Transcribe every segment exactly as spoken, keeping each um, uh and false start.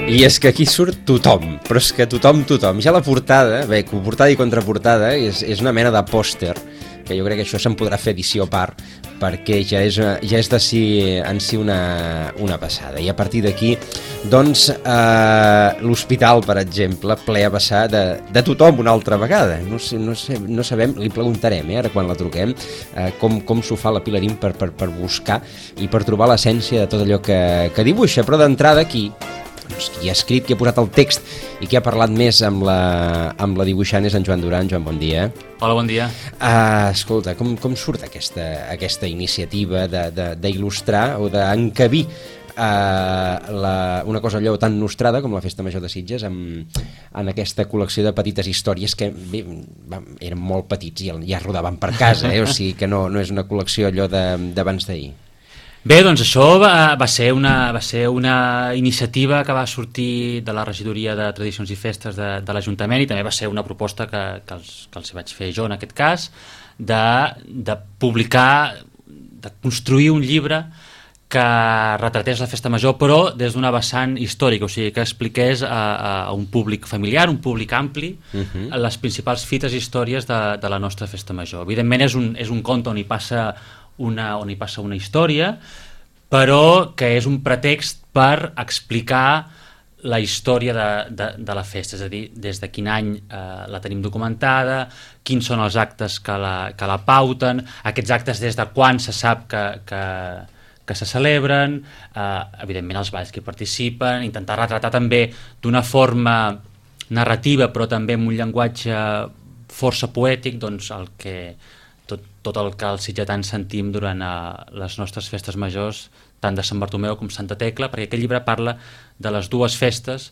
I és que aquí surt tothom, però és que tothom, tothom. Ja la portada, bé, portada i contraportada, és, és una mena de pòster, que jo crec que això se'n podrà fer edició a part, perquè ja és, ja és de si, en si una, una passada. I a partir d'aquí, doncs, eh, l'hospital, per exemple, ple a vessar de, de tothom una altra vegada. No, sé, no, sé, no sabem, li preguntarem, eh, ara quan la truquem, eh, com, com s'ho fa la Pilarín per, per, per buscar i per trobar l'essència de tot allò que, que dibuixa. Però d'entrada aquí, doncs, qui ha escrit, qui ha posat el text i qui ha parlat més amb la, amb la dibuixant és en Joan Duran. Joan, bon dia. Hola, bon dia. Uh, escolta, com, com surt aquesta, aquesta iniciativa d'il·lustrar o d'encabir uh, la, una cosa allò tan nostrada com la Festa Major de Sitges amb, en aquesta col·lecció de petites històries que bé, eren molt petits i ja rodaven per casa, eh? O sigui que no, no és una col·lecció allò d'abans d'ahir. Bé, doncs això va, va, ser una, va ser una iniciativa que va sortir de la regidoria de Tradicions i Festes de, de l'Ajuntament i també va ser una proposta que, que, els, que els vaig fer jo en aquest cas de, de publicar, de construir un llibre que retratés la Festa Major però des d'una vessant històrica, o sigui que expliqués a, a un públic familiar, un públic ampli, uh-huh. les principals fites i històries de, de la nostra Festa Major. Evidentment és un, és un conte on hi passa Una, on hi passa una història, però que és un pretext per explicar la història de, de, de la festa, és a dir, des de quin any eh, la tenim documentada, quins són els actes que la, que la pauten, aquests actes des de quan se sap que, que, que se celebren, eh, evidentment els balls que hi participen, intentar retratar també d'una forma narrativa però també amb un llenguatge força poètic, doncs el que Tot, tot el que els sitgetans sentim durant uh, les nostres festes majors, tant de Sant Bartomeu com Santa Tecla, perquè aquest llibre parla de les dues festes,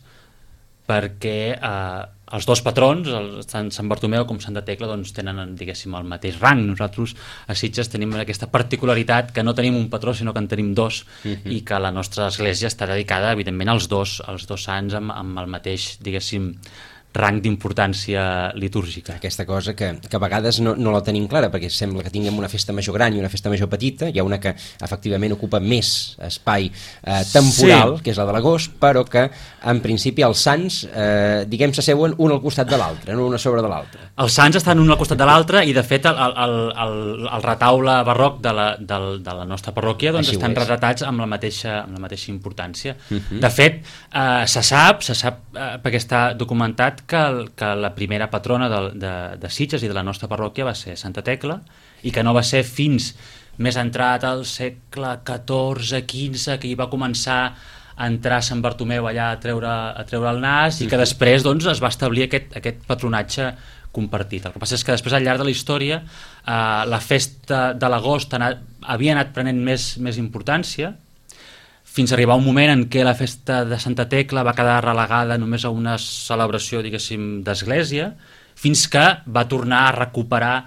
perquè uh, els dos patrons, el, tant Sant Bartomeu com Santa Tecla, doncs, tenen, diguéssim, el mateix rang. Nosaltres a Sitges tenim aquesta particularitat que no tenim un patró, sinó que en tenim dos, uh-huh. i que la nostra església està dedicada, evidentment, als dos, als dos sants amb, amb el mateix, diguéssim, rang d'importància litúrgica. Aquesta cosa que, que a vegades no, no la tenim clara, perquè sembla que tinguem una festa major gran i una festa major petita, hi ha una que efectivament ocupa més espai eh, temporal, sí. que és la de l'agost, però que en principi els sants, eh, diguem, s'asseuen un al costat de l'altre, no una sobre de l'altre. Els sants estan un al costat de l'altre i de fet el, el, el, el retaule barroc de la, de, de la nostra parròquia doncs, estan retratats amb la mateixa, amb la mateixa importància. Uh-huh. De fet, eh, se sap, se sap eh, perquè està documentat que, el, que la primera patrona de, de, de Sitges i de la nostra parròquia va ser Santa Tecla i que no va ser fins més entrat al segle catorze quinze que hi va començar a entrar Sant Bartomeu allà a treure, a treure el nas i que després doncs, es va establir aquest, aquest patronatge compartit. El que passa és que després al llarg de la història eh, la festa de l'agost havia anat prenent més, més importància fins a arribar un moment en què la festa de Santa Tecla va quedar relegada només a una celebració, diguéssim, d'església, fins que va tornar a recuperar,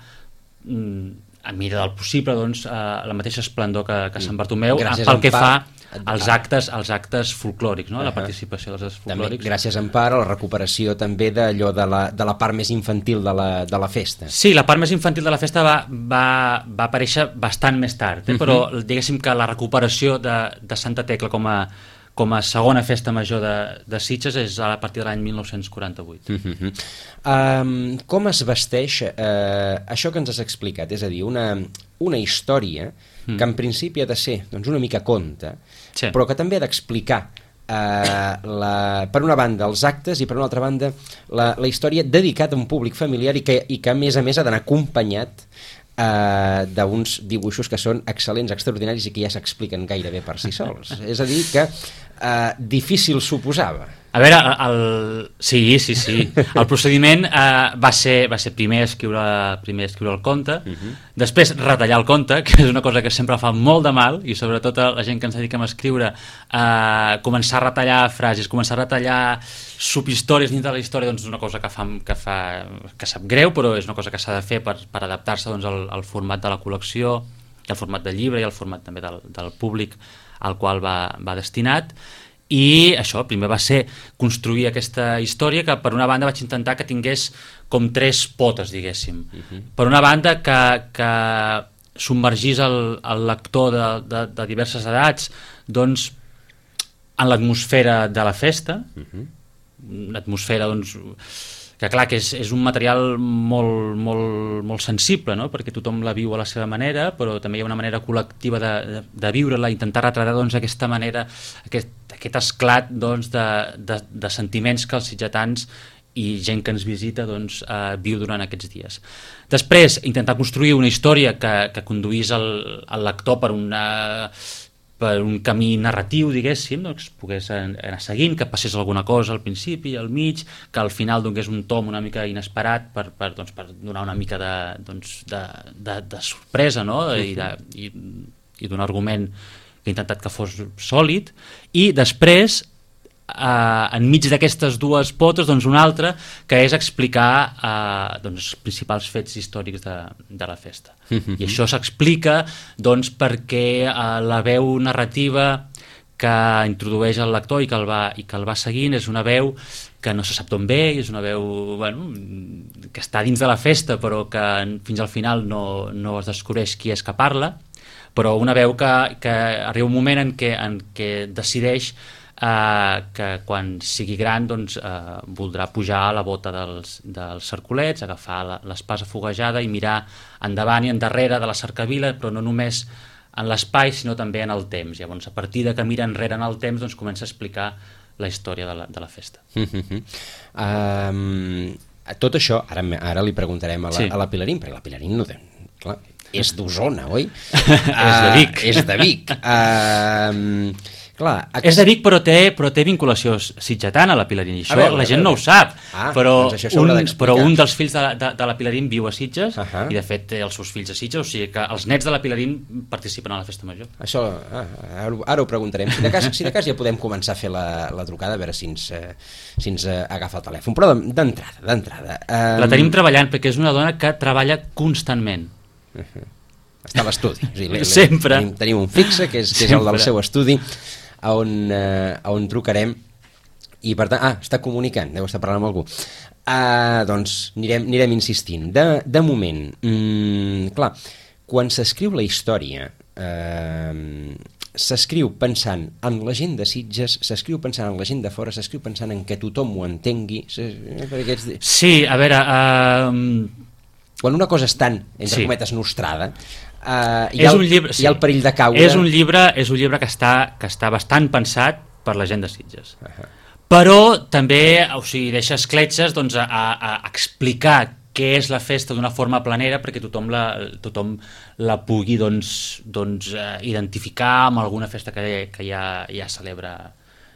a mesura del possible, doncs, la mateixa esplendor que, que Sant Bartomeu, gràcies pel que fa als actes, als actes folclòrics, no? Uh-huh. La participació dels actes folclòrics. També, gràcies en part a la recuperació també d'allò de la, de la part més infantil de la, de la festa. Sí, la part més infantil de la festa va, va, va aparèixer bastant més tard, eh? Uh-huh. Però diguéssim que la recuperació de, de Santa Tecla com a, com a segona festa major de, de Sitges és a partir de l'any mil nou-cents quaranta-vuit. Uh-huh. um, com es vesteix uh, això que ens has explicat? És a dir, una, una història que en principi ha de ser doncs, una mica conte, sí. però que també ha d'explicar eh, la, per una banda els actes i per una altra banda la, la història dedicada a un públic familiar i que, i que a més a més ha d'anar acompanyat eh, d'uns dibuixos que són excel·lents, extraordinaris i que ja s'expliquen gairebé per si sols. És a dir, que eh, difícil suposava. A veure, el... sí, sí, sí. El procediment eh, va, ser, va ser primer escriure, primer escriure el conte, uh-huh. després retallar el conte, que és una cosa que sempre fa molt de mal, i sobretot la gent que ens dediquem a escriure, eh, començar a retallar frases, començar a retallar subhistòries dintre de la història, doncs és una cosa que, fa, que, fa, que sap greu, però és una cosa que s'ha de fer per, per adaptar-se doncs, al, al format de la col·lecció, al format del llibre i al format també del, del públic al qual va, va destinat. I això, primer va ser construir aquesta història que per una banda vaig intentar que tingués com tres potes, diguéssim. Uh-huh. Per una banda que, que submergís el, el lector de, de, de diverses edats doncs en l'atmosfera de la festa, Uh-huh. una atmosfera, doncs, que clar, que és, és un material molt, molt, molt sensible, no? Perquè tothom la viu a la seva manera, però també hi ha una manera col·lectiva de, de, de viure-la, intentar retratar doncs, aquesta manera, aquest, aquest esclat doncs, de, de, de sentiments que els sitgetans i gent que ens visita doncs, eh, viu durant aquests dies. Després, intentar construir una història que, que conduís el, el lector per una... per un camí narratiu, diguéssim, doncs, pogués anar seguint, que passés alguna cosa al principi, al mig, que al final donés un tom una mica inesperat per, per, doncs, per donar una mica de, doncs, de, de, de sorpresa, no? I, de, i, i d'un argument que he intentat que fos sòlid, i després Uh, enmig d'aquestes dues potes, doncs una altra que és explicar uh, doncs, els principals fets històrics de, de la festa. Mm-hmm. I això s'explica doncs, perquè uh, la veu narrativa que introdueix el lector i que el va, i que el va seguint és una veu que no se sap d'on ve, és una veu bueno, que està dins de la festa però que fins al final no, no es descobreix qui és que parla, però una veu que, que arriba un moment en què, en què decideix Uh, que quan sigui gran doncs, uh, voldrà pujar a la bota dels, dels cercolets, agafar l'espasa foguejada i mirar endavant i endarrere de la cercavila, però no només en l'espai sinó també en el temps. Llavors, a partir de que mira enrere en el temps, doncs comença a explicar la història de la, de la festa. Uh-huh. um, tot això, ara, ara li preguntarem a la, sí. a la Pilarín, perquè la Pilarín no té... Clar, és d'Osona, oi? és de Vic. Uh, és de Vic. Uh, Clar, ex... És de Vic, però té, però té vinculació sitgetana, la Pilarín, i això veure, la gent no ho sap, ah, però, doncs un, però un dels fills de, de, de la Pilarín viu a Sitges, uh -huh. i de fet té els seus fills a Sitges, o sigui que els nets de la Pilarín participen a la festa major. Això, ah, ara, ara ho preguntarem. Si de, cas, si de cas ja podem començar a fer la, la trucada, a veure si ens, eh, si ens eh, agafa el telèfon. Però d'entrada, d'entrada... Um... La tenim treballant, perquè és una dona que treballa constantment. Uh -huh. Està a l'estudi. O sigui, sempre. Tenim, tenim un fixe, que és, que és el del seu estudi, a on, eh, a on trucarem i per tant, ah, està comunicant, deu estar parlant amb algú. Uh, doncs anirem, anirem insistint. De, de moment, mm, clar, quan s'escriu la història, eh, s'escriu pensant en la gent de Sitges, s'escriu pensant en la gent de fora, s'escriu pensant en que tothom ho entengui. Aquests... Sí, a veure... Uh... Quan una cosa és tan, entre sí. cometes, nostrada, Uh, hi, és ha el, un llibre, sí. hi ha el perill de caure. És un llibre, és un llibre que, està, que està bastant pensat per la gent de Sitges. Uh -huh. Però també o sigui, deixa escletxes doncs, a, a, a explicar què és la festa d'una forma planera perquè tothom la, tothom la pugui doncs, doncs, uh, identificar amb alguna festa que, que ja, ja celebra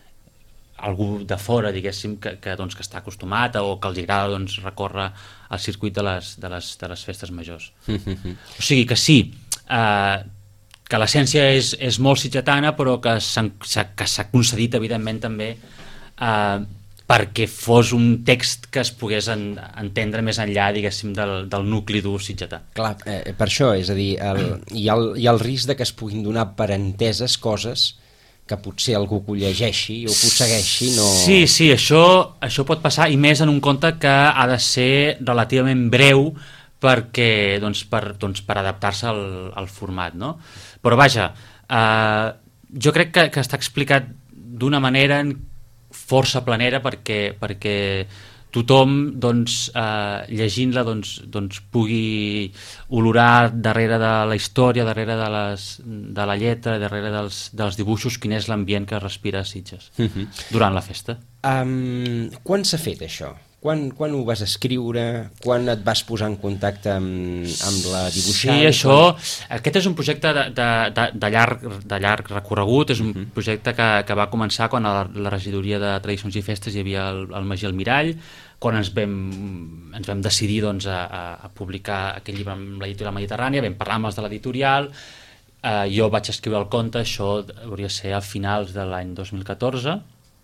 algú de fora, diguéssim, que, que, doncs, que està acostumat o que els agrada doncs, recórrer al circuit de les, de les, de les festes majors. O sigui que sí, eh, que l'essència és, és molt sitgetana, però que s'ha concedit, evidentment, també eh, perquè fos un text que es pogués en, entendre més enllà, diguéssim, del, del nucli dur sitgetà. Clar, eh, per això, és a dir, el, hi, ha el, hi ha el risc de que es puguin donar per enteses coses que potser algú que ho llegeixi o que ho segueixi no... Sí, sí, això, això pot passar, i més en un conte que ha de ser relativament breu perquè, doncs, per, doncs, per adaptar-se al, al format, no? Però vaja, eh, jo crec que, que està explicat d'una manera força planera perquè, perquè tothom doncs, eh, llegint-la doncs, doncs, pugui olorar darrere de la història, darrere de, les, de la lletra, darrere dels, dels dibuixos, quin és l'ambient que respira a Sitges uh-huh. durant la festa. Um, quan s'ha fet això? Quan, quan ho vas escriure? Quan et vas posar en contacte amb, amb la dibuixant? Sí, això, quan... aquest és un projecte de, de, de, de, llarg, de llarg recorregut, és un uh-huh. projecte que, que va començar quan a la, la regidoria de Tradicions i Festes hi havia el, el Magí Almirall, quan ens vam, ens vam decidir doncs, a, a, a publicar aquest llibre amb l'editorial Mediterrània, vam parlar amb els de l'editorial, eh, jo vaig escriure el conte, això hauria de ser a finals de l'any dos mil catorze,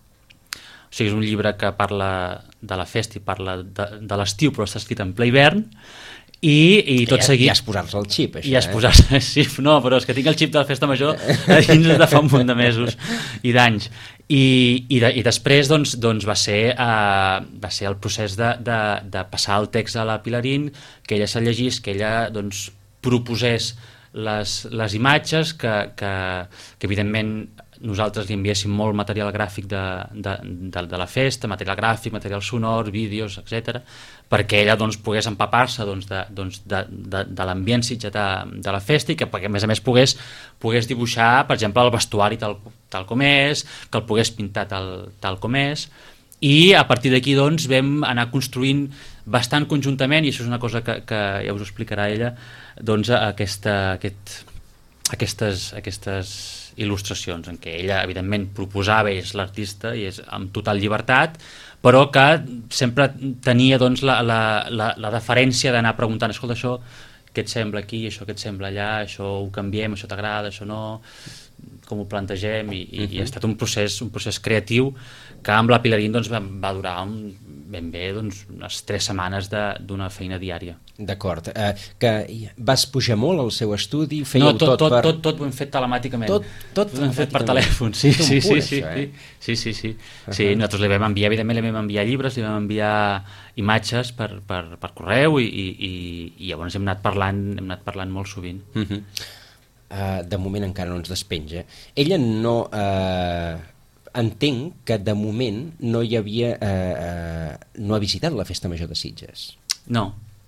o sigui, és un llibre que parla de la festa i parla de, de l'estiu, però està escrit en ple hivern, i, i tot ja, seguit... Ja has posat-se el xip, això, ja has eh? posat-se el xip, no, però és que tinc el xip de la festa major a dins de fa un munt de mesos i d'anys. I, i, de, i després doncs, doncs va, ser, uh, va ser el procés de, de, de passar el text a la Pilarín, que ella se'l llegís, que ella doncs, proposés les, les imatges, que, que, que evidentment nosaltres li enviéssim molt material gràfic de, de, de, de la festa, material gràfic, material sonor, vídeos, etcètera, perquè ella doncs, pogués empapar-se doncs, de, doncs, de, de, de l'ambient sitgetà de la festa i que a més a més pogués, pogués dibuixar, per exemple, el vestuari tal, tal com és, que el pogués pintar tal, tal com és, i a partir d'aquí doncs, vam anar construint bastant conjuntament, i això és una cosa que, que ja us ho explicarà ella, doncs, aquesta, aquest, aquestes, aquestes il·lustracions en què ella evidentment proposava, és l'artista i és amb total llibertat, però que sempre tenia doncs, la, la, la, la deferència d'anar preguntant, escolta, això què et sembla aquí, això què et sembla allà, això ho canviem, això t'agrada, això no, com ho plantegem, i, i, uh-huh. i ha estat un procés, un procés creatiu que amb la Pilarín doncs, va, va durar un, ben bé doncs, unes tres setmanes d'una feina diària. D'acord. Eh, que vas pujar molt al seu estudi? Fèieu no, tot, tot, tot, per... tot, tot ho hem fet telemàticament. Tot, tot ho hem fet per telèfon, sí, sí, sí, pur, sí, això, eh? sí, sí, sí. Uh-huh. Sí, nosaltres li vam enviar, evidentment li vam enviar llibres, li vam enviar imatges per, per, per correu i, i, i llavors hem anat parlant, hem anat parlant molt sovint. Uh-huh. Uh, de moment encara no ens despenja. Ella no... Uh, entenc que de moment no hi havia... Uh, uh, no ha visitat la Festa Major de Sitges. No.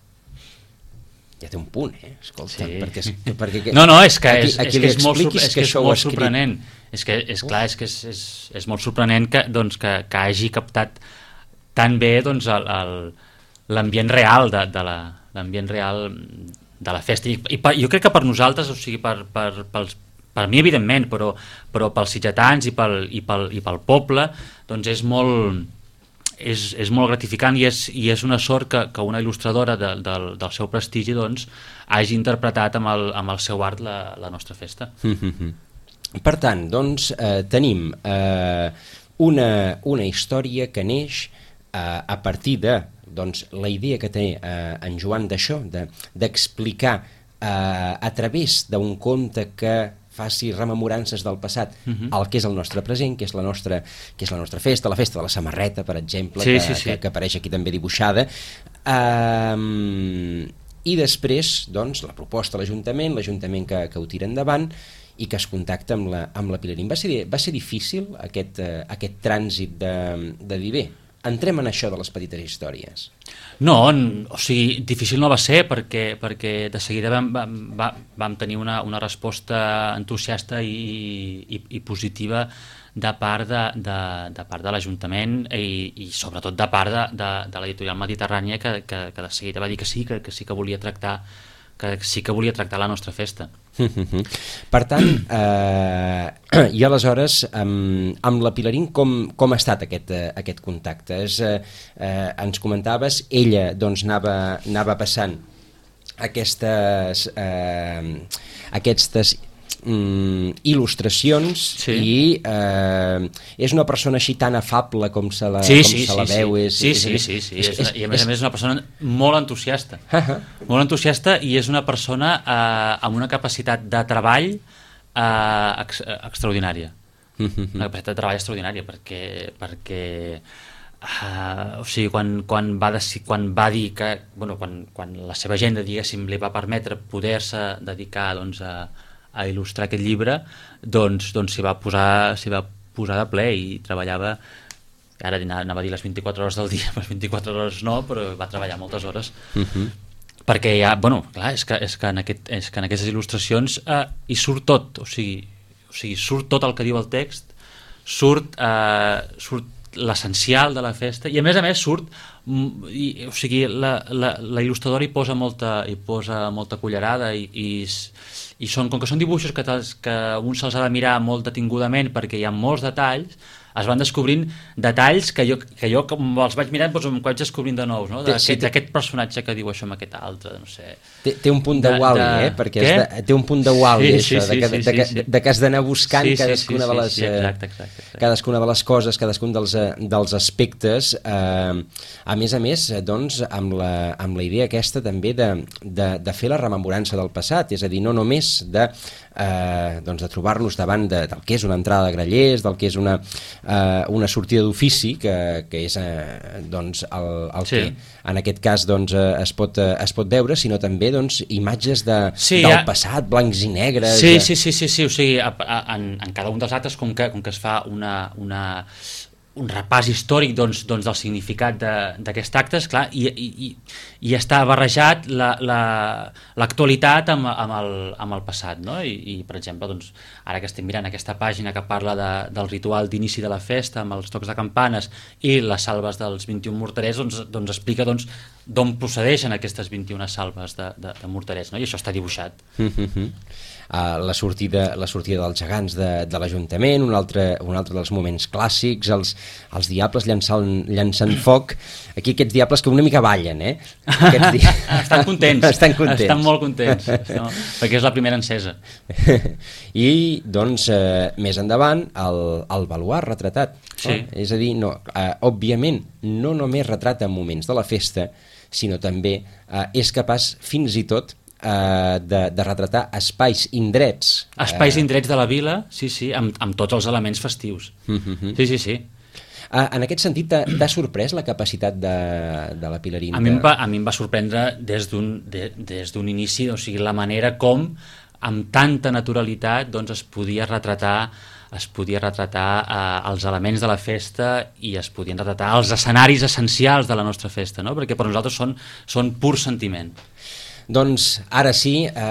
Ja té un punt, eh? Escolta, sí. perquè, és, perquè... No, no, és que és, aquí, és, que és molt, que és que és molt escrit... sorprenent. És que, és clar, és que és, és, és molt sorprenent que, doncs, que, que hagi captat tan bé doncs, l'ambient real de, de la... l'ambient real de la festa. I, i per, jo crec que per nosaltres, o sigui, per, per, pels, per mi evidentment, però, però pels sitgetans i pel, i pel, i pel poble, doncs és molt, és, és molt gratificant i és, i és una sort que, que una il·lustradora de, del, del seu prestigi doncs, hagi interpretat amb el, amb el seu art la, la nostra festa. Mm-hmm. Per tant, doncs, eh, tenim eh, una, una història que neix eh, a partir de doncs, la idea que té eh, en Joan d'això, d'explicar de, eh, a través d'un conte que faci rememorances del passat uh-huh. el que és el nostre present, que és la nostra, que és la nostra festa, la festa de la samarreta, per exemple, sí, que, sí, sí. Que, que apareix aquí també dibuixada. Um, I després, doncs, la proposta a l'Ajuntament, l'Ajuntament que, que ho tira endavant i que es contacta amb la, amb la Pilarín. Va ser, va ser difícil aquest, uh, aquest trànsit de, de dir, bé, entrem en això de les petites històries. No, o sigui, difícil no va ser perquè, perquè de seguida vam, vam, vam tenir una, una resposta entusiasta i, i, i positiva de part de, de, de, part de l'Ajuntament i, i sobretot de part de, de, de l'editorial Mediterrània que, que, que de seguida va dir que sí, que, que sí que volia tractar que sí que volia tractar la nostra festa. Per tant, eh, i aleshores, amb, amb la Pilarín, com, com ha estat aquest, eh, aquest contacte? És, eh, eh, ens comentaves, ella doncs, anava, anava passant aquestes, eh, aquestes mm, il·lustracions sí. i eh, és una persona així tan afable com se la, sí, com sí, se la sí, veu. Sí, és, sí, és, sí, és, sí, sí. És, és, és, i a més és, a més és una persona molt entusiasta. Uh-huh. Molt entusiasta i és una persona eh, amb una capacitat de treball eh, ex, extraordinària. Uh-huh. Una capacitat de treball extraordinària perquè... perquè Uh, o sigui, quan, quan, va deci, quan va dir que, bueno, quan, quan la seva agenda, diguéssim, li va permetre poder-se dedicar doncs, a, a il·lustrar aquest llibre, doncs, doncs s'hi va posar, s'hi va posar de ple i treballava, ara anava a dir les vint-i-quatre hores del dia, les vint-i-quatre hores no, però va treballar moltes hores. Uh-huh. Perquè ja, bueno, clar, és que, és que, en, aquest, és que en aquestes il·lustracions eh, hi surt tot, o sigui, o sigui, surt tot el que diu el text, surt, eh, surt l'essencial de la festa i a més a més surt i, o sigui, la, la, la il·lustradora hi posa molta, hi posa molta cullerada i, i, i són, com que són dibuixos que, que un se'ls ha de mirar molt detingudament perquè hi ha molts detalls, es van descobrint detalls que jo, que jo com els vaig mirant doncs em vaig descobrint de nous, no? D'aquest personatge que diu això amb aquest altre, no sé. Té, té un punt de, de Wall-E, de... eh? Perquè de, té un punt de Wall-E, sí, això, sí, sí, de, que, sí, de, que, sí. de que has d'anar buscant sí, cadascuna, sí, sí, de les, sí, sí, exacte, exacte, exacte. cadascuna de les coses, cadascun dels, dels aspectes. Eh, A més a més, doncs, amb la, amb la idea aquesta també de, de, de fer la rememorança del passat, és a dir, no només de, eh, doncs de trobar-nos davant de, del que és una entrada de grallers, del que és una, eh, una sortida d'ofici, que, que és eh, doncs, el, el sí. que en aquest cas doncs, eh, es, pot, eh, es pot veure, sinó també doncs, imatges de, sí, del ja... passat, blancs i negres... Sí, sí, sí, sí, sí. O sigui, a, a, en, en cada un dels actes, com que, com que es fa una... una un repàs històric doncs, doncs, del significat d'aquests actes, clar, i, i, i està barrejat l'actualitat la, la, amb, amb, el, amb el passat, no? I, i per exemple, doncs, ara que estem mirant aquesta pàgina que parla de, del ritual d'inici de la festa amb els tocs de campanes i les salves dels vint-i-un morterers, doncs, doncs explica doncs, d'on procedeixen aquestes vint-i-una salves de, de, de morterers, no? I això està dibuixat. Mm-hmm. Uh, la, sortida, la sortida dels gegants de, de l'Ajuntament, un altre, un altre dels moments clàssics, els, els diables llançant, llançant foc. Aquí aquests diables que una mica ballen, eh? Di... Estan contents. Estan contents. Estan molt contents, no? Perquè és la primera encesa. I, doncs, eh, més endavant, el, el baluard retratat. Sí. No? És a dir, no, eh, òbviament, no només retrata moments de la festa, sinó també eh, és capaç, fins i tot, Uh, de, de retratar espais, indrets. Espais, uh... indrets de la vila, sí, sí, amb, amb tots els elements festius. Uh-huh. Sí, sí, sí. Uh, en aquest sentit, t'ha sorprès la capacitat de, de la Pilarín? A mi, em va, a mi em va sorprendre des d'un de, des d'un inici, o sigui, la manera com, amb tanta naturalitat, doncs es podia retratar es podia retratar eh, els elements de la festa i es podien retratar els escenaris essencials de la nostra festa, no? Perquè per nosaltres són, són pur sentiment. Doncs ara sí, eh,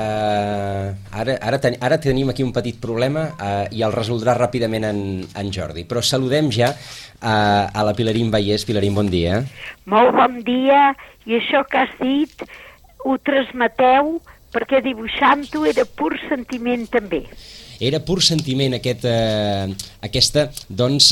ara, ara, ten, ara tenim aquí un petit problema eh, i el resoldrà ràpidament en, en Jordi. Però saludem ja eh, a la Pilarín Vallès. Pilarín, bon dia. Molt bon dia, i això que has dit ho transmeteu perquè dibuixant-ho era pur sentiment també. Era pur sentiment aquest, eh, aquesta doncs,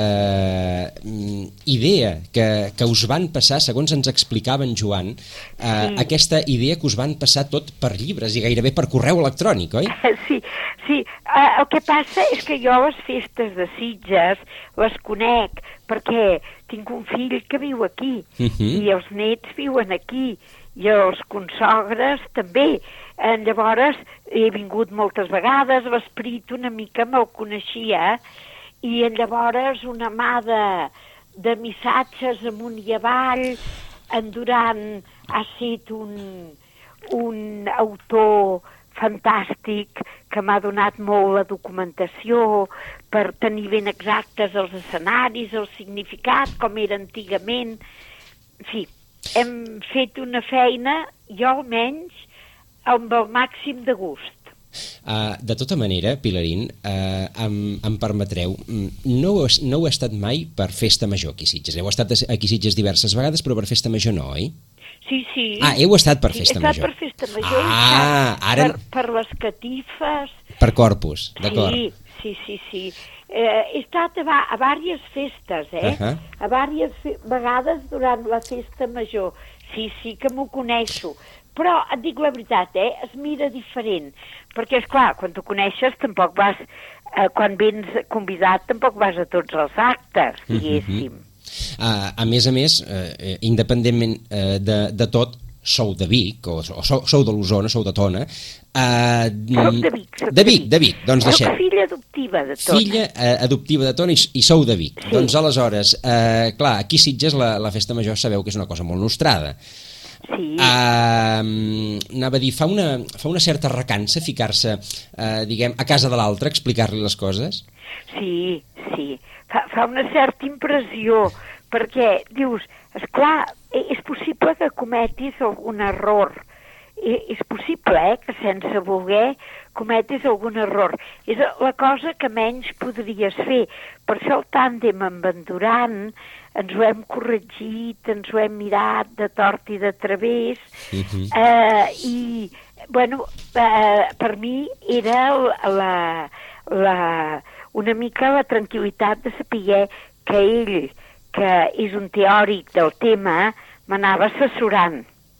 eh, idea que, que us van passar, segons ens explicava en Joan, eh, sí. Aquesta idea que us van passar tot per llibres i gairebé per correu electrònic, oi? Sí, sí. Uh, el que passa és que jo les festes de Sitges les conec perquè tinc un fill que viu aquí uh-huh. i els nets viuen aquí i els consogres també. Eh, llavors he vingut moltes vegades, l'esperit una mica me'l coneixia i llavors una mà de, de missatges amunt i avall. En Duran ha estat un, un autor fantàstic que m'ha donat molt la documentació per tenir ben exactes els escenaris, el significat, com era antigament. En fi, hem fet una feina, jo almenys, amb el màxim de gust. Uh, de tota manera, Pilarín, uh, em, em permetreu, no, no heu estat mai per Festa Major aquí a Sitges. Heu estat aquí a Sitges diverses vegades, però per Festa Major no, oi? Sí, sí. Ah, heu estat per sí, Festa Major. Major. He estat per Festa Major. Ah, ara... Per, per les catifes. Per Corpus, d'acord. Sí, sí, sí, sí. Eh, he estat a, a diverses festes, eh? Uh-huh. A diverses fe vegades durant la Festa Major. Sí, sí que m'ho coneixo. Però et dic la veritat, eh? Es mira diferent. Perquè, esclar, quan tu coneixes tampoc vas, eh, quan vens convidat, tampoc vas a tots els actes, diguéssim. Uh-huh. Uh, a més a més, uh, independentment uh, de, de tot, sou de Vic, o, o sou, sou de l'Osona, sou de Tona. Uh, soc de Vic. Soc de Vic, de Vic, doncs deixem. Soc filla adoptiva de Tona. Filla uh, adoptiva de Tona i, i sou de Vic. Sí. Doncs aleshores, uh, clar, aquí a Sitges la, la Festa Major sabeu que és una cosa molt nostrada. Sí. Uh, anava a dir, fa una, fa una certa recança ficar-se, uh, diguem, a casa de l'altre, explicar-li les coses? Sí, sí. Fa, fa una certa impressió, perquè dius, esclar, és possible que cometis algun error. És possible, eh, que sense voler cometis algun error. És la cosa que menys podries fer. Per això el tàndem amb en Duran ens ho hem corregit, ens ho hem mirat de tort i de través, uh-huh. eh, i, bueno, eh, per mi era la, la, una mica la tranquil·litat de saber que ell, que és un teòric del tema, m'anava assessorant.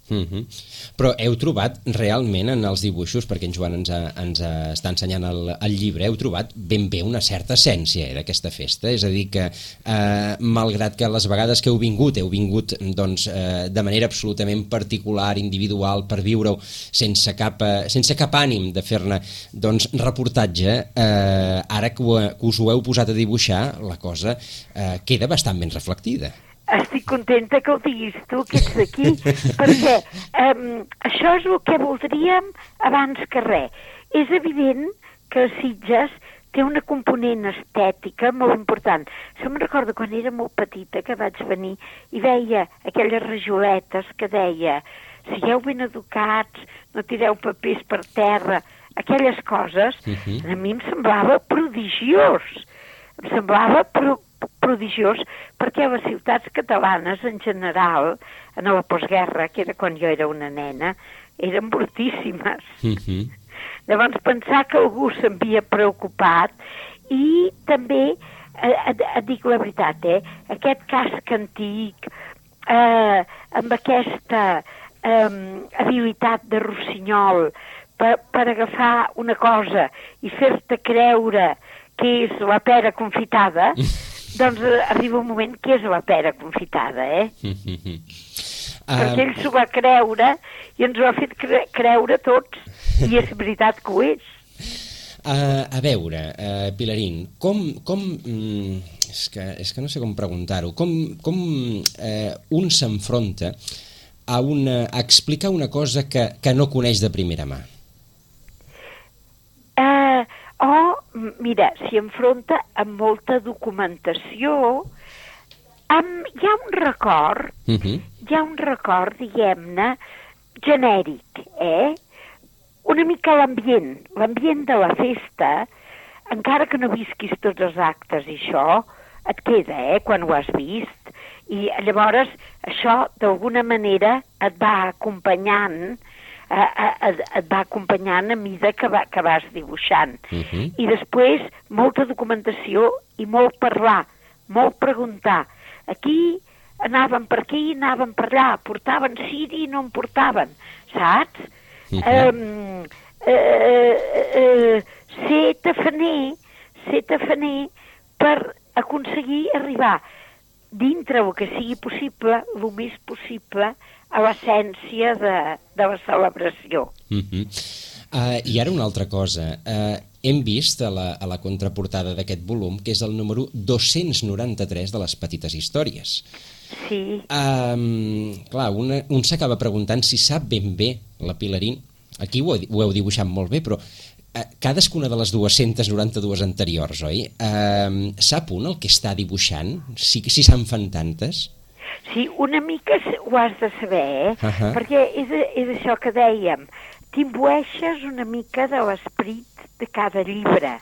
Uh-huh. Però heu trobat realment en els dibuixos, perquè en Joan ens, ha, ens ha, està ensenyant el, el llibre, heu trobat ben bé una certa essència eh, d'aquesta festa? És a dir que, eh, malgrat que les vegades que heu vingut, heu vingut doncs, eh, de manera absolutament particular, individual, per viure-ho sense cap, eh, sense cap ànim de fer-ne doncs, reportatge, eh, ara que, ho, que us ho heu posat a dibuixar, la cosa eh, queda bastant ben reflectida. Estic contenta que ho diguis tu, que ets d'aquí, perquè um, això és el que voldríem abans que res. És evident que Sitges té una component estètica molt important. Jo me'n recordo quan era molt petita que vaig venir i veia aquelles rajoletes que deia sigueu ben educats, no tireu papers per terra, aquelles coses, uh-huh. A mi em semblava prodigiós. Em semblava pro prodigiós perquè les ciutats catalanes en general, en la postguerra, que era quan jo era una nena, eren brutíssimes. Uh-huh. Llavors pensar que algú s'havia preocupat i també, eh, et dic la veritat, eh, aquest casc antic, eh, amb aquesta eh, habilitat de Rossinyol per, per agafar una cosa i fer-te creure que és la pera confitada, doncs arriba un moment que és la pera confitada, eh? Uh, Perquè ell s'ho va creure i ens ho ha fet cre creure tots, i és veritat que ho és. Uh, a veure, uh, Pilarín, com... com mm, és, que, és que no sé com preguntar-ho. Com, com uh, un s'enfronta a, una, a explicar una cosa que, que no coneix de primera mà? Uh, o, mira, s'hi enfronta amb molta documentació, amb, hi ha un record, uh-huh. hi ha un record, diguem-ne, genèric, eh? Una mica l'ambient, l'ambient de la festa, encara que no visquis tots els actes i això, et queda, eh, quan ho has vist, i llavors això d'alguna manera et va acompanyant, et va acompanyant a mida que, va, que vas dibuixant. Uh-huh. I després, molta documentació i molt parlar, molt preguntar. Aquí anaven per aquí, anaven per allà, portaven ciri i no en portaven, saps? Uh-huh. um, eh, eh, ser tafaner, ser tafaner per aconseguir arribar dintre el que sigui possible, el més possible, a l'essència de, de la celebració. Uh-huh. uh, I ara una altra cosa. Uh, hem vist a la, a la contraportada d'aquest volum, que és el número dos-cents noranta-tres de les petites històries. Sí. Um, clar, una, un s'acaba preguntant si sap ben bé la Pilarín, aquí ho, ho heu dibuixat molt bé, però uh, cadascuna de les dos-centes noranta-dues anteriors, oi? Uh, sap un el que està dibuixant? Si, si se'n fan tantes? Sí, una mica ho has de saber, eh? Uh-huh. Perquè és, és això que dèiem, t'imbueixes una mica de l'esperit de cada llibre.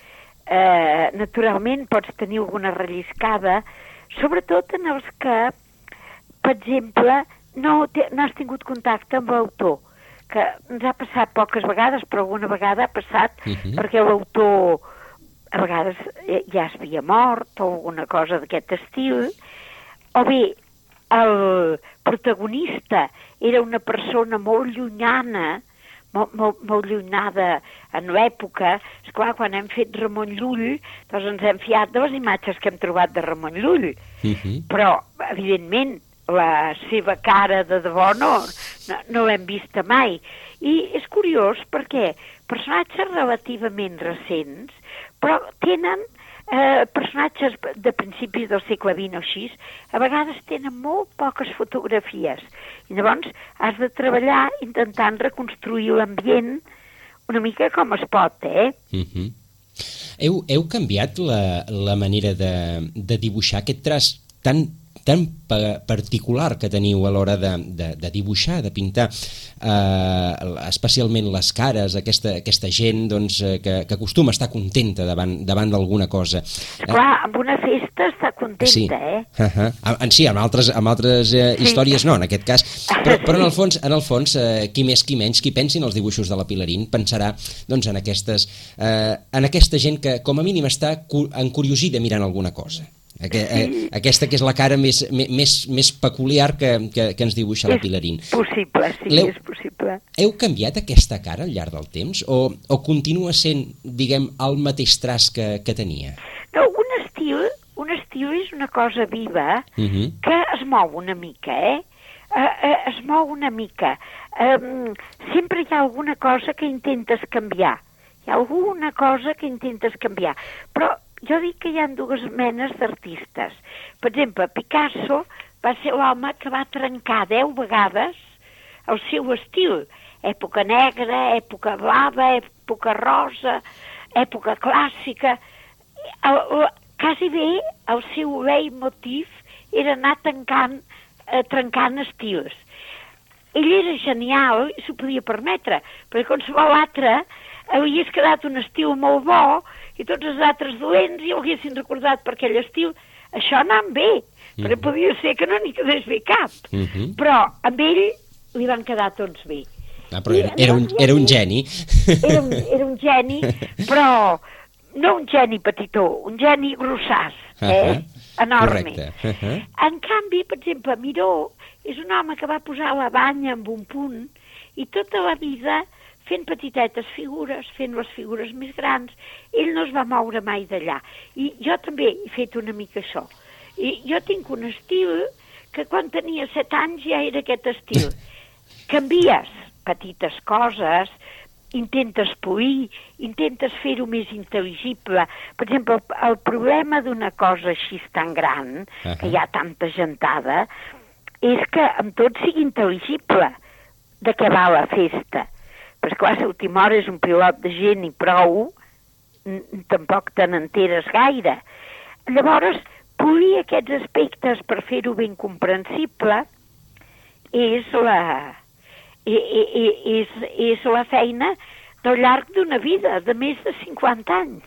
Eh, naturalment pots tenir alguna relliscada, sobretot en els que, per exemple, no, te, no has tingut contacte amb l'autor, que ens ha passat poques vegades, però alguna vegada ha passat, uh-huh. perquè l'autor a vegades ja s'havia mort o alguna cosa d'aquest estil, o bé el protagonista era una persona molt llunyana, molt, molt, molt llunyada en l'època. Esclar, quan hem fet Ramon Llull, doncs ens hem fiat de les imatges que hem trobat de Ramon Llull. Uh-huh. Però, evidentment, la seva cara de debò no, no, no l'hem vista mai. I és curiós perquè personatges relativament recents, però tenen Eh, personatges de principis del segle vint o així, a vegades tenen molt poques fotografies. I llavors has de treballar intentant reconstruir l'ambient una mica com es pot, eh? Uh-huh. Heu, heu canviat la, la manera de, de dibuixar aquest traç tan tan particular que teniu a l'hora de, de, de dibuixar, de pintar, eh, especialment les cares, aquesta, aquesta gent doncs, que, que acostuma a estar contenta davant, davant d'alguna cosa. Esclar, eh? Amb una festa està contenta, sí. eh? Uh-huh. En, sí, amb altres, amb altres eh, sí. històries no, en aquest cas. Però, però en el fons, en el fons eh, qui més, qui menys, qui pensi en els dibuixos de la Pilarín, pensarà doncs, en, aquestes, eh, en aquesta gent que com a mínim està encuriosida mirant alguna cosa. Aqu sí. Aquesta que és la cara més, més, més peculiar que, que, que ens dibuixa la Pilarín. És possible, sí, és possible. Heu canviat aquesta cara al llarg del temps o, o continua sent, diguem, el mateix traç que, que tenia? No, un estil, un estil és una cosa viva uh -huh. que es mou una mica, eh? Uh, uh, es mou una mica. Um, sempre hi ha alguna cosa que intentes canviar. Hi ha alguna cosa que intentes canviar. Però jo dic que hi ha dues menes d'artistes. Per exemple, Picasso va ser l'home que va trencar deu vegades el seu estil. Època negra, època blava, època rosa, època clàssica. El, el, quasi bé el seu leitmotiv era anar tancant, eh, trencant estils. Ell era genial i s'ho podia permetre, perquè qualsevol altre hagués quedat un estil molt bo i tots els altres dolents i l'haguessin recordat per aquell estil. Això anava bé, uh -huh. però podia ser que no n'hi quedés bé cap. Uh -huh. Però amb ell li van quedar tots bé. Ah, però era, era, un, era un geni. Era un, era un geni, però no un geni petitó, un geni grossàs, eh? Uh -huh. Enorme. Correcte. Uh -huh. En canvi, per exemple, Miró és un home que va posar la banya amb un punt i tota la vida fent petitetes figures, fent les figures més grans, ell no es va moure mai d'allà. I jo també he fet una mica això. I jo tinc un estil que quan tenia set anys ja era aquest estil. Canvies petites coses, intentes polir, intentes fer-ho més intel·ligible. Per exemple, el, el problema d'una cosa així tan gran, uh -huh. que hi ha tanta gentada, és que amb tot sigui intel·ligible de què va la festa. Però esclar, si l'última hora és un pilot de gent i prou, tampoc te n'enteres gaire. Llavors, polir aquests aspectes per fer-ho ben comprensible és la... És, és la feina del llarg d'una vida, de més de cinquanta anys.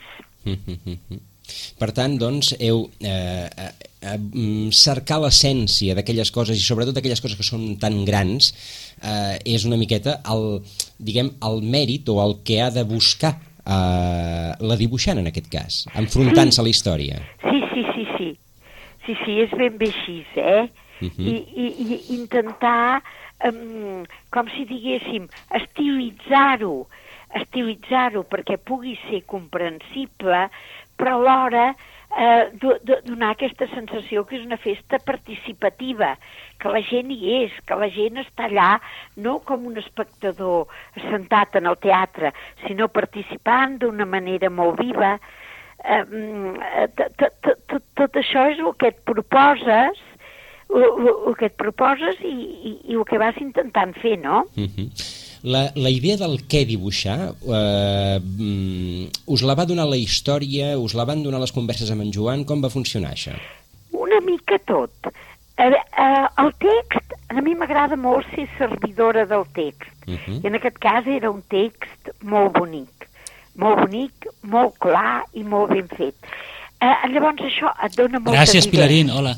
Per tant, doncs, heu eh, eh, cercar l'essència d'aquelles coses i sobretot d'aquelles coses que són tan grans eh, és una miqueta el, diguem, el mèrit o el que ha de buscar eh, la dibuixant en aquest cas, enfrontant-se sí. a la història. Sí, sí, sí, sí. Sí, sí, és ben bé així, eh? Uh -huh. I, i, i intentar... Um, com si diguéssim, estilitzar-ho, estilitzar-ho perquè pugui ser comprensible, però alhora eh, do, do, donar aquesta sensació que és una festa participativa, que la gent hi és, que la gent està allà no com un espectador sentat en el teatre, sinó participant d'una manera molt viva. Eh, tot això és el que et proposes el que et proposes i, i, i el que vas intentant fer, no? Uh-huh. La, la idea del què dibuixar eh, us la va donar la història, us la van donar les converses amb en Joan, com va funcionar això? Una mica tot. Eh, eh, el text, a mi m'agrada molt ser servidora del text, uh-huh. i en aquest cas era un text molt bonic, molt bonic, molt clar i molt ben fet. Uh, llavors això et dona molta Gràcies, vida. Pilarín, hola.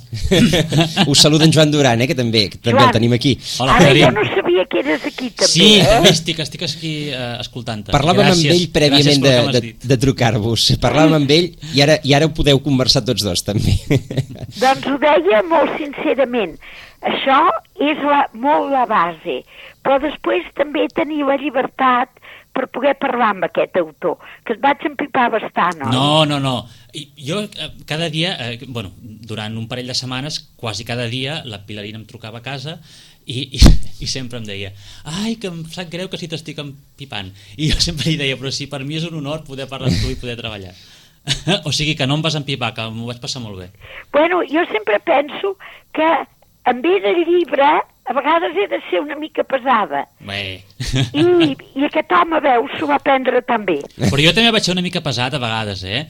Us saluda en Joan Duran, eh, que també, que també Joan, el tenim aquí. Hola, ara jo no sabia que eres aquí també, sí, eh? també estic, estic aquí uh, escoltant-te. Parlàvem gràcies, amb ell prèviament de, de, de trucar-vos. Parlàvem amb ell i ara, i ara ho podeu conversar tots dos, també. Doncs ho deia molt sincerament. Això és la, molt la base, però després també tenir la llibertat per poder parlar amb aquest autor, que et vaig empipar bastant, oi? No, no, no. Jo eh, cada dia, eh, bueno, durant un parell de setmanes, quasi cada dia, la Pilarina em trucava a casa i, i, i sempre em deia ai, que em sap greu que si t'estic empipant. I jo sempre li deia, però si per mi és un honor poder parlar amb tu i poder treballar. O sigui que no em vas empipar, que m'ho vaig passar molt bé. Bueno, jo sempre penso que en bé del llibre a vegades he de ser una mica pesada. Bé. I, i aquest home, veus, s'ho va prendre tan bé. Però jo també vaig ser una mica pesat a vegades, eh?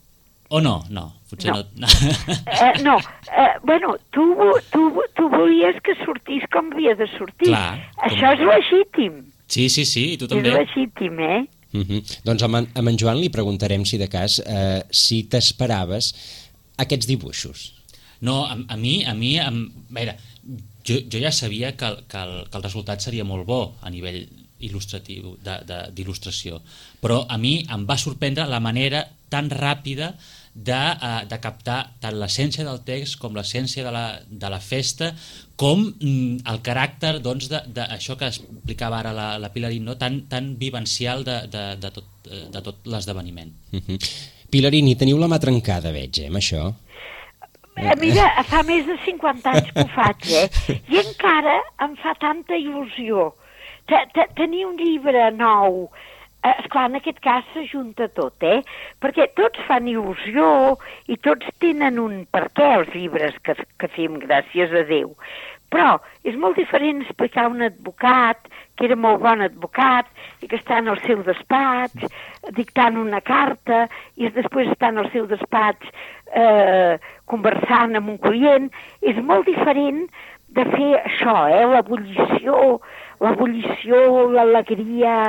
O no? No, potser no. No, uh, no. Uh, bueno, tu, tu, tu volies que sortís com havia de sortir. Clar, això com... és legítim. Sí, sí, sí, i tu també. És legítim, eh? Uh -huh. Doncs amb en, amb en Joan li preguntarem, si de cas, eh, si t'esperaves aquests dibuixos. No, a, a mi, a mi, a, a veure, jo, jo ja sabia que, que, el, que el resultat seria molt bo a nivell il·lustratiu, d'il·lustració, però a mi em va sorprendre la manera tan ràpida de, uh, de captar tant l'essència del text com l'essència de, la, de la festa, com mm, el caràcter doncs, d'això que explicava ara la, la Pilarín, no? tan, tan vivencial de, de, de tot, de tot l'esdeveniment. Uh-huh. Pilarín, i teniu la mà trencada, veig, eh, amb això? Mira, fa més de cinquanta anys que ho faig, eh? I encara em fa tanta il·lusió. Tenir un llibre nou, eh, esclar, en aquest cas s'ajunta tot, eh? Perquè tots fan il·lusió i tots tenen un per què, els llibres que, que fem, gràcies a Déu. Però és molt diferent explicar a un advocat, que era molt bon advocat, i que està en el seu despatx, dictant una carta, i després està en el seu despatx eh, conversant amb un client. És molt diferent de fer això, eh? L'ebullició, l'ebullició, l'alegria,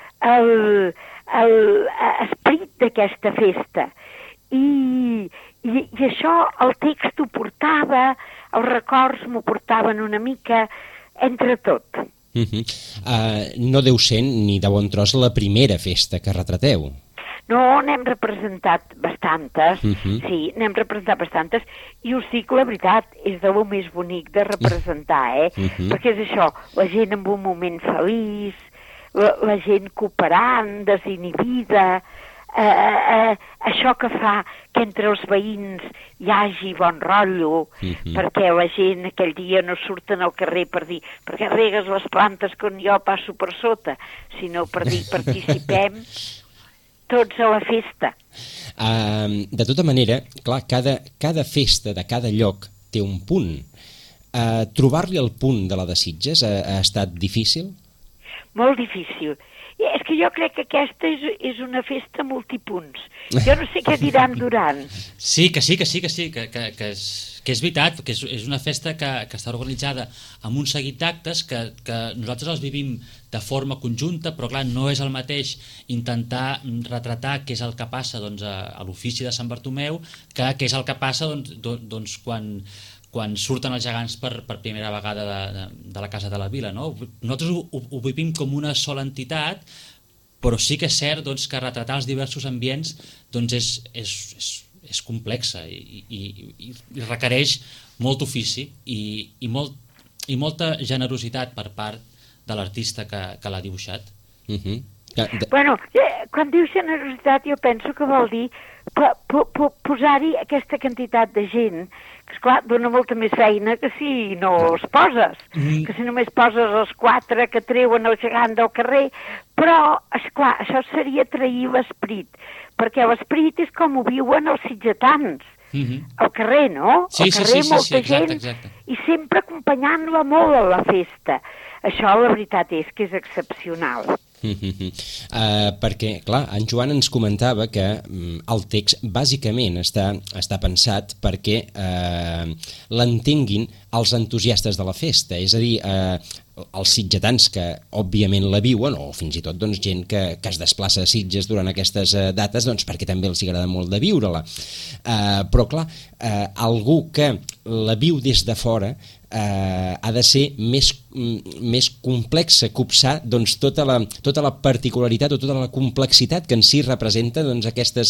l'esperit d'aquesta festa. I, i, I això el text ho portava, els records m'ho portaven una mica entre tot. Uh-huh. uh, no deu ser ni de bon tros la primera festa que retrateu. No, n'hem representat bastantes, uh-huh. sí, n'hem representat bastantes, i us dic la veritat, és de lo més bonic de representar, eh? Uh-huh. Perquè és això, la gent en un moment feliç, la, la gent cooperant, desinhibida, eh, eh, això que fa que entre els veïns hi hagi bon rotllo, uh-huh. perquè la gent aquell dia no surten al carrer per dir perquè regues les plantes quan jo passo per sota, sinó per dir participem tots a la festa. Uh, de tota manera, clar, cada, cada festa de cada lloc té un punt. Uh, trobar-li el punt de la de Sitges ha, ha estat difícil? Molt difícil. És que jo crec que aquesta és, és una festa multipunts. Jo no sé què dirà en Duran. Sí, que sí, que sí, que sí, que, que, que, és, que és veritat, que és, és una festa que, que està organitzada amb un seguit d'actes que, que nosaltres els vivim de forma conjunta, però clar, no és el mateix intentar retratar què és el que passa doncs, a, a l'ofici de Sant Bartomeu que què és el que passa doncs, doncs, quan... quan surten els gegants per, per primera vegada de, de, de la Casa de la Vila, no? Nosaltres ho, ho, ho vivim com una sola entitat, però sí que és cert doncs, que retratar els diversos ambients doncs, és, és, és, és complexa i, i, i, i requereix molt ofici i, i, molt, i molta generositat per part de l'artista que, que l'ha dibuixat. Uh-huh. Bueno, eh, quan dius generositat jo penso que vol dir po po po posar-hi aquesta quantitat de gent, que esclar, dona molta més feina que si no els poses, mm. que si només poses els quatre que treuen el gegant del carrer, però, esclar, això seria trair l'esperit, perquè l'esperit és com ho viuen els sitgetans, mm-hmm. al carrer, no? Sí, al carrer sí, sí, molta sí, sí, exacte, gent exacte. I sempre acompanyant-la molt a la festa. Això la veritat és que és excepcional. Uh, perquè, clar, en Joan ens comentava que um, el text bàsicament està, està pensat perquè uh, l'entenguin els entusiastes de la festa, és a dir, uh, els sitgetans que òbviament la viuen, o fins i tot doncs, gent que, que es desplaça a Sitges durant aquestes uh, dates doncs, perquè també els agrada molt de viure-la. Uh, però clar, uh, algú que la viu des de fora Uh, ha de ser més, més complexa, copsar doncs, tota, la, tota la particularitat o tota la complexitat que en si representa doncs, aquestes,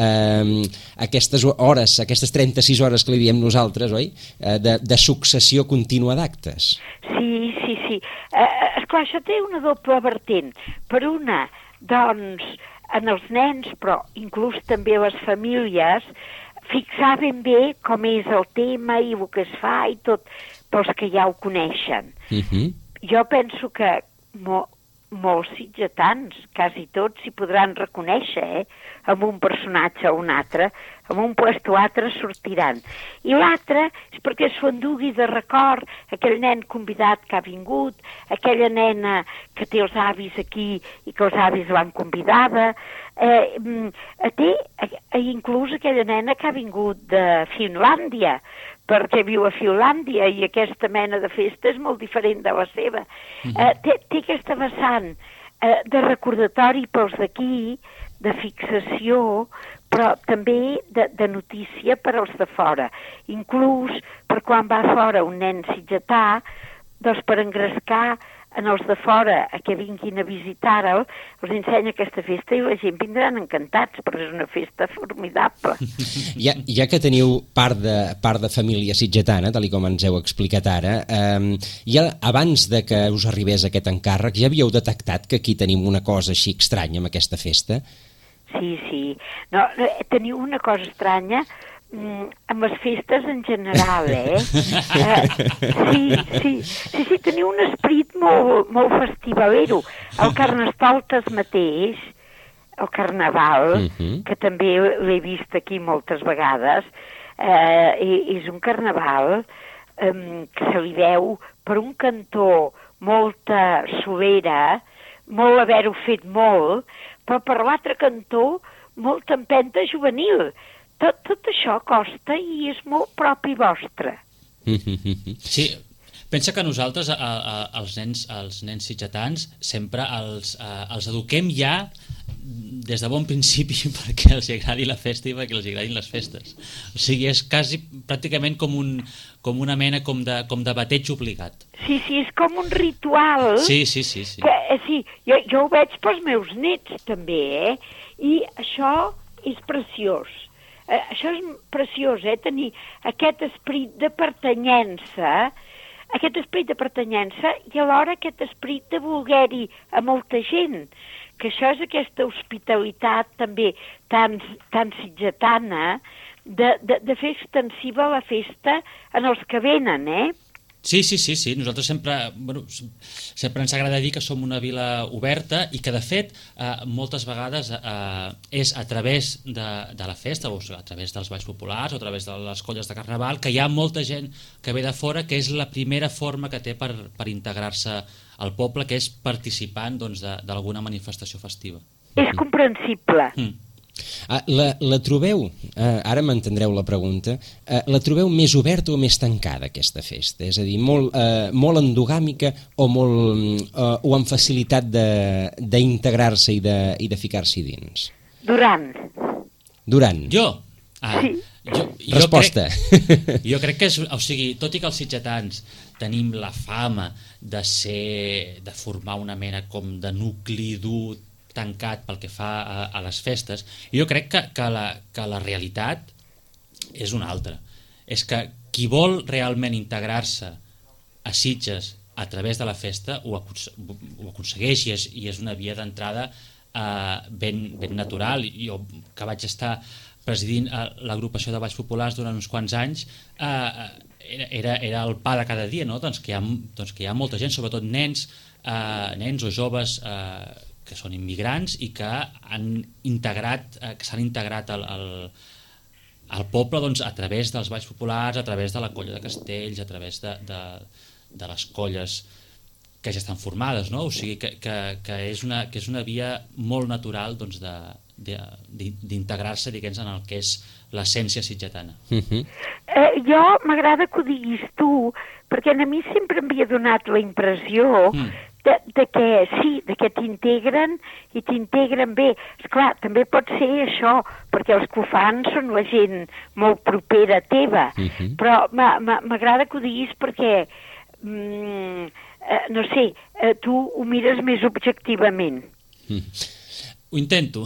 uh, aquestes hores, aquestes trenta-sis hores que li diem nosaltres, oi? Uh, de, de successió contínua d'actes. Sí, sí, sí. Uh, esclar, això té una doble vertent. Per una, doncs, en els nens, però inclús també a les famílies, fixar ben bé com és el tema i el que es fa i tot, pels que ja ho coneixen. Uh-huh. Jo penso que mo molts sitgetans, quasi tots, s'hi podran reconèixer, eh? Amb un personatge o un altre, amb un puesto o altre sortiran. I l'altre és perquè es fondugui de record aquell nen convidat que ha vingut, aquella nena que té els avis aquí i que els avis l'han convidada, eh, té eh, inclús aquella nena que ha vingut de Finlàndia, perquè viu a Finlàndia i aquesta mena de festa és molt diferent de la seva. Mm-hmm. eh, té, té aquesta vessant eh, de recordatori pels d'aquí, de fixació, però també de, de notícia per als de fora. Inclús per quan va fora un nen sitgetà, doncs per engrescar en els de fora a que vinguin a visitar-el, els ensenya aquesta festa i la gent vindran encantats, perquè és una festa formidable. Ja, ja que teniu part de, part de família sitgetana, tal com ens heu explicat ara, eh, ja abans de que us arribés aquest encàrrec, ja havíeu detectat que aquí tenim una cosa així estranya amb aquesta festa? Sí, sí. No, teniu una cosa estranya amb les festes en general, eh? eh sí, sí, sí, sí, teniu un esperit molt, molt festivalero. El Carnestoltes mateix, el Carnaval, uh-huh. que també l'he vist aquí moltes vegades, eh, és un carnaval eh, que se li veu per un cantó molta solera, molt haver-ho fet molt, però per l'altre cantó molta empenta juvenil. Tot, tot això costa i és molt propi vostre. Sí, pensa que nosaltres, a, a, els, nens, els nens sitgetans, sempre els, a, els eduquem ja des de bon principi perquè els agradi la festa i perquè els agradin les festes. O sigui, és quasi, pràcticament com, un, com una mena com de, com de bateig obligat. Sí, sí, és com un ritual. Sí, sí, sí. sí. Que, sí jo, jo ho veig pels meus nets, també, eh? I això és preciós. Eh, això és preciós, eh? Tenir aquest esperit de pertanyença, aquest esperit de pertanyença i alhora aquest esperit de voler-hi a molta gent, que això és aquesta hospitalitat també tan, tan sitgetana de, de, de fer extensiva la festa en els que venen, eh? Sí, sí, sí, sí. Nosaltres sempre, bueno, sempre ens agrada dir que som una vila oberta i que, de fet, eh, moltes vegades eh, és a través de, de la festa, o a través dels balls populars, o a través de les colles de carnaval, que hi ha molta gent que ve de fora, que és la primera forma que té per, per integrar-se al poble, que és participant doncs, d'alguna manifestació festiva. És comprensible. Mm. Ah, la, la trobeu, eh, ara m'entendreu la pregunta, eh, la trobeu més oberta o més tancada aquesta festa? És a dir, molt, eh, molt endogàmica o, molt, eh, o amb facilitat d'integrar-se i de, i de ficar-s'hi dins? Durant. Durant. Jo? Ah, sí. Jo, jo Resposta. Crec, jo crec que és, o sigui, tot i que els sitgetans tenim la fama de ser, de formar una mena com de nucli dur tancat pel que fa a, a les festes, jo crec que, que, la, que la realitat és una altra. És que qui vol realment integrar-se a Sitges a través de la festa ho, ho aconsegueix i és, i és una via d'entrada eh, ben, ben natural. Jo, que vaig estar presidint eh, l'agrupació de balls populars durant uns quants anys, eh, era, era el pa de cada dia, no? doncs, que hi ha, doncs que hi ha molta gent, sobretot nens, eh, nens o joves eh, que són immigrants i que han integrat, eh, que s'han integrat al, al, al poble doncs, a través dels balls populars, a través de la colla de Castells, a través de, de, de les colles que ja estan formades, no? O sigui que, que, que, és una, que és una via molt natural doncs, de, de, d'integrar-se, diguem, en el que és l'essència sitgetana. Uh-huh. eh, jo m'agrada que ho diguis tu, perquè a mi sempre m'havia donat la impressió mm. De, de que sí, de que t'integren i t'integren bé. Esclar, també pot ser això, perquè els que ho fan són la gent molt propera teva, uh-huh. però m'agrada que ho diguis perquè, mm, eh, no sé, eh, tu ho mires més objectivament. Mm. Ho intento.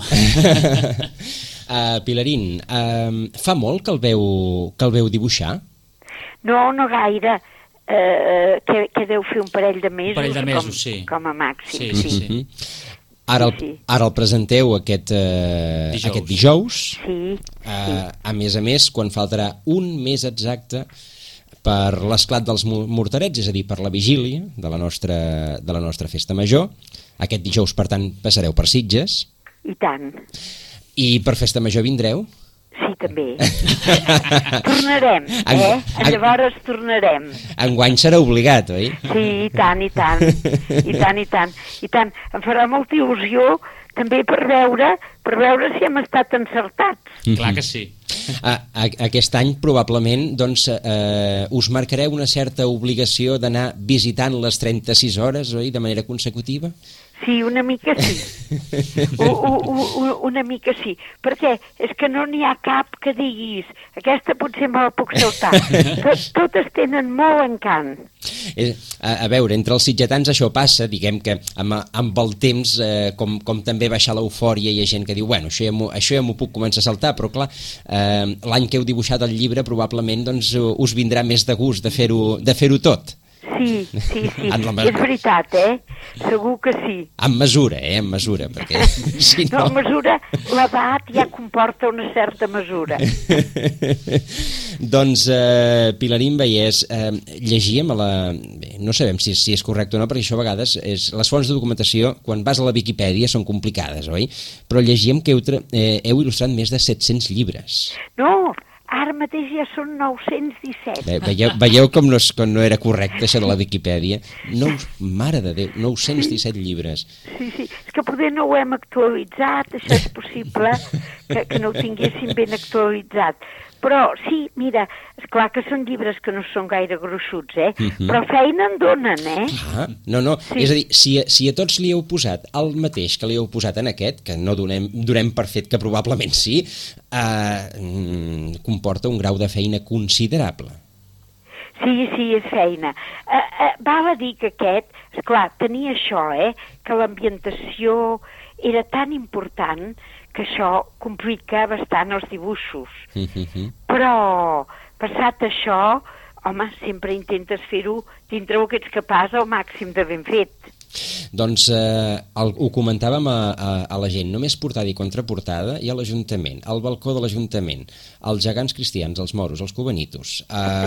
uh, Pilarín, uh, fa molt que el veu, que el veu dibuixar? No, no gaire. Uh, que, que deu fer un parell de mesos, un parell de mesos com, sí. com a màxim. Sí, sí, sí. Mm-hmm. Ara, el, sí. ara el presenteu aquest, uh, dijous. aquest dijous. Sí, uh, sí. A més a més, quan faltarà un mes exacte per l'esclat dels morterets, és a dir, per la vigília de la nostra, de la nostra festa major. Aquest dijous, per tant, passareu per Sitges. I tant. I per festa major vindreu? Sí, també. Tornarem, eh? En, Llavors tornarem. Enguany serà obligat, oi? Sí, i tant, i tant. I tant, i tant. I tant. Em farà molta il·lusió també per veure, per veure si hem estat encertats. Mm-hmm. Clar que sí. A, a, aquest any probablement doncs, eh, us marcareu una certa obligació d'anar visitant les trenta-sis hores, oi, de manera consecutiva? Sí, una mica sí. U, u, u, una mica sí. Perquè és que no n'hi ha cap que diguis aquesta potser me la puc saltar. Tot, totes tenen molt encant. A, a veure, entre els sitgetans això passa, diguem que amb, amb el temps, eh, com, com també baixar l'eufòria, hi ha gent que diu, bueno, això ja m'ho, això ja m'ho puc començar a saltar, però clar, eh, l'any que heu dibuixat el llibre probablement doncs, us vindrà més de gust de fer-ho de fer-ho tot. Sí, sí, sí, és veritat, eh? Segur que sí. En mesura, eh? En mesura, perquè si no... No, en mesura, l'edat ja comporta una certa mesura. Doncs, eh, Pilarín Vallès, eh, llegíem a la... Bé, no sabem si, si és correcte o no, perquè això a vegades és... Les fonts de documentació, quan vas a la Viquipèdia, són complicades, oi? Però llegíem que heu, tra... eh, heu il·lustrat més de set-cents llibres. No, ara mateix ja són nou-cents disset. Ve, veieu, veieu com no, com no era correcte això de la Viquipèdia? Nou, mare de Déu, nou-cents disset llibres. Sí, sí, és que poder no ho hem actualitzat, això és possible que, que no ho tinguéssim ben actualitzat. Però sí, mira, esclar que són llibres que no són gaire gruixuts, eh? Uh-huh. Però feina en donen, eh? Ah, no, no, sí. És a dir, si, si a tots li heu posat el mateix que li heu posat en aquest, que no donem, donem per fet que probablement sí, eh, comporta un grau de feina considerable. Sí, sí, és feina. Uh, uh, val a dir que aquest, esclar, tenia això, eh? Que l'ambientació era tan important que això complica bastant els dibuixos. Uh-huh. Però, passat això, home, sempre intentes fer-ho dintre el que ets capaç al màxim de ben fet. Doncs eh, el, ho comentàvem a, a, a la gent, només portada i contraportada i a l'Ajuntament, al balcó de l'Ajuntament, els gegants cristians, els moros, els cubanitos,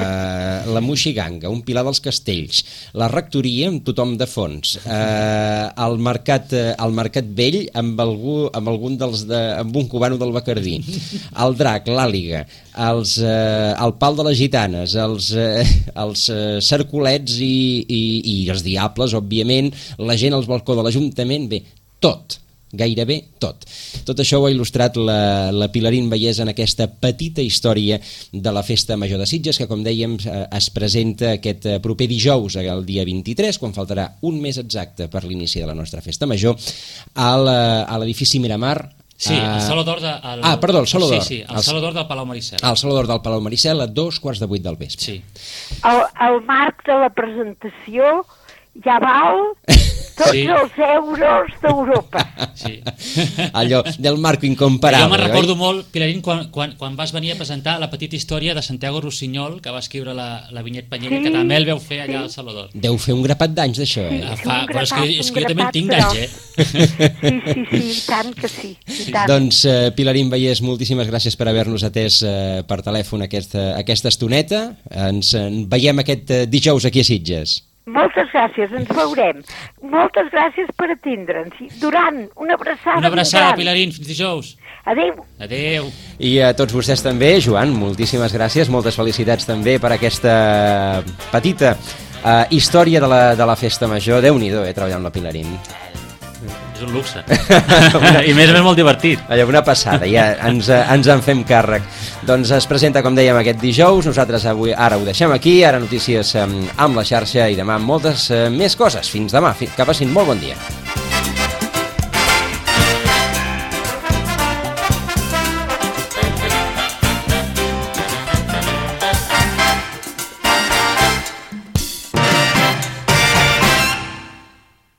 eh, la moixiganga, un pilar dels castells, la rectoria amb tothom de fons, eh, el, mercat, eh, el mercat vell amb, algú, amb algun dels de, amb un cubano del Bacardí, el drac, l'àliga, els, eh, el pal de les gitanes, els, eh, els eh, cercolets i, i, i els diables, òbviament, la gent al balcó de l'Ajuntament, bé, tot, gairebé tot. Tot això ho ha il·lustrat la, la Pilarín Vallès en aquesta petita història de la Festa Major de Sitges, que com dèiem es presenta aquest proper dijous, el dia vint-i-tres, quan faltarà un mes exacte per l'inici de la nostra Festa Major, a l'edifici Miramar. Sí, el Saló d'Or de... El... Ah, perdó, el Saló d'Or. Sí, sí, el, el Saló d'Or del Palau Maricel. El Saló d'Or del Palau Maricel a dos quarts de vuit del vespre. Sí. El, el marc de la presentació ja val tots sí. els euros d'Europa. Sí. Allò del marco incomparable. Jo me'n recordo oi? molt, Pilarín, quan, quan, quan vas venir a presentar la petita història de Santiago Rossinyol, que va escriure la, la Vinyet Panyella, sí, que també el veu fer allà sí. al Salvador. Deu fer un grapat d'anys d'això, eh? Sí, Fa, grapat, però és que, és que jo també en tinc però... d'anys, eh? Sí, sí, sí, i tant que sí. I tant. Doncs, eh, Pilarín Vallès, moltíssimes gràcies per haver-nos atès eh, per telèfon aquesta, aquesta estoneta. Ens en veiem aquest eh, dijous aquí a Sitges. Moltes gràcies, ens veurem. Moltes gràcies per atendre'ns. Duran, una abraçada. Una abraçada, Pilarín, fins dijous. Adéu. Adéu. I a tots vostès també, Joan, moltíssimes gràcies, moltes felicitats també per aquesta petita uh, història de la, de la Festa Major. Déu-n'hi-do, eh, treballar amb la Pilarín. És un luxe. I més és molt divertit. Allò, una passada, ja ens, ens en fem càrrec. Doncs es presenta, com dèiem, aquest dijous. Nosaltres avui ara ho deixem aquí, ara notícies amb la xarxa i demà moltes més coses. Fins demà, que passin molt bon dia.